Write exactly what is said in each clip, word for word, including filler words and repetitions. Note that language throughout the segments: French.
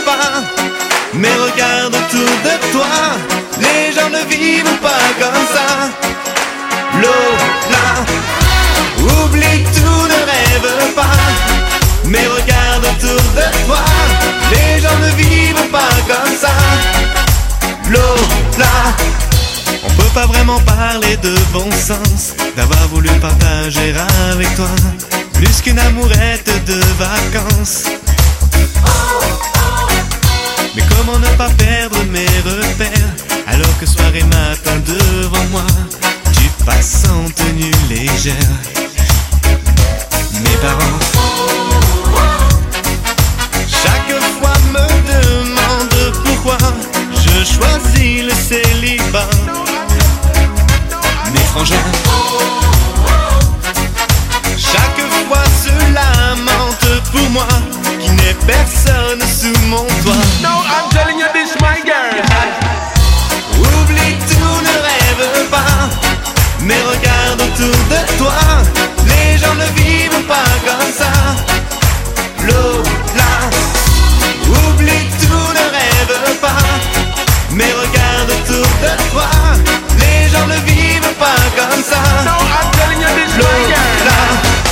pas. Mais regarde autour de toi, les gens ne vivent pas comme ça. Lola, oublie tout, ne rêve pas. Mais regarde autour de toi, les gens ne vivent pas comme ça. Lola, on peut pas vraiment parler de bon sens, d'avoir voulu partager avec toi plus qu'une amourette de vacances. Mais comment ne pas perdre mes repères, alors que soir et matin devant moi tu passes en tenue légère. Mes parents chaque fois me demandent pourquoi je choisis le célibat. Mes frangins chaque fois se lamentent pour moi, qui n'est personne sous mon toit. No, I'm telling you this, my girl. Oublie tout, ne rêve pas. Mais regarde autour de toi, les gens ne vivent pas comme ça. Lola, oublie tout, ne rêve pas. Mais regarde autour de toi, les gens ne vivent pas comme ça. No, I'm telling you this, my girl. Lola,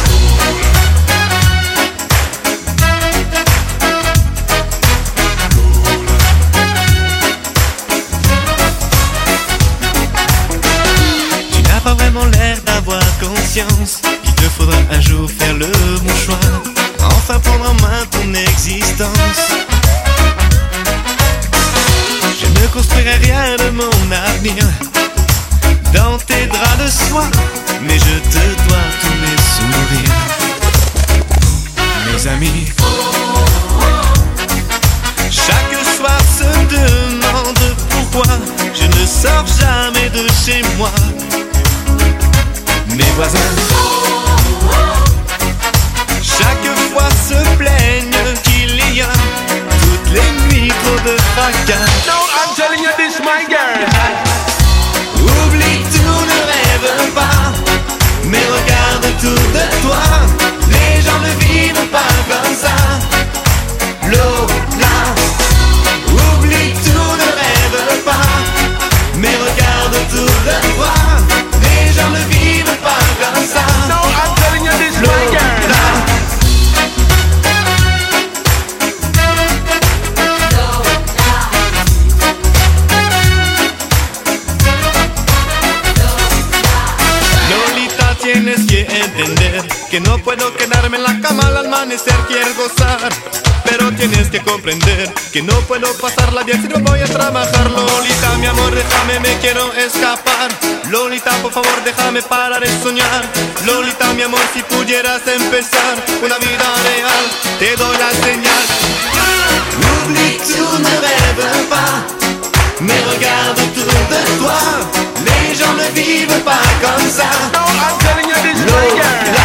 pas vraiment l'air d'avoir conscience qu'il te faudra un jour faire le bon choix, enfin prendre en main ton existence. Je ne construirai rien de mon avenir dans tes draps de soie, mais je te dois tous mes sourires. Mes amis chaque soir se demandent pourquoi je ne sors jamais de chez moi. Mes voisins chaque fois se plaignent qu'il y a toutes les nuits trop de fracas. No, I'm telling you this, my girl. Oublie tout, ne rêve pas. Mais regarde autour de toi, les gens ne vivent pas comme ça. Lola, oublie tout, ne rêve pas. Mais regarde autour de toi, les gens ne vivent pas comme ça. No, I'm telling you this, my girl. Lolita, tienes que entender que no puedo quedarme en la cama al amanecer, quiero gozar. Pero tienes que comprender que no puedo pasarla bien si no voy a trabajar. Lolita, mi amor, déjame, me quiero escapar. Lolita, por favor, déjame parar de soñar. Lolita, mi amor, si pudieras empezar una vida real, te doy la señal. Oublie tout, ne rêve pas. Mais regarde autour de toi, les gens ne vivent pas comme ça. No, I'm telling you this, my girl.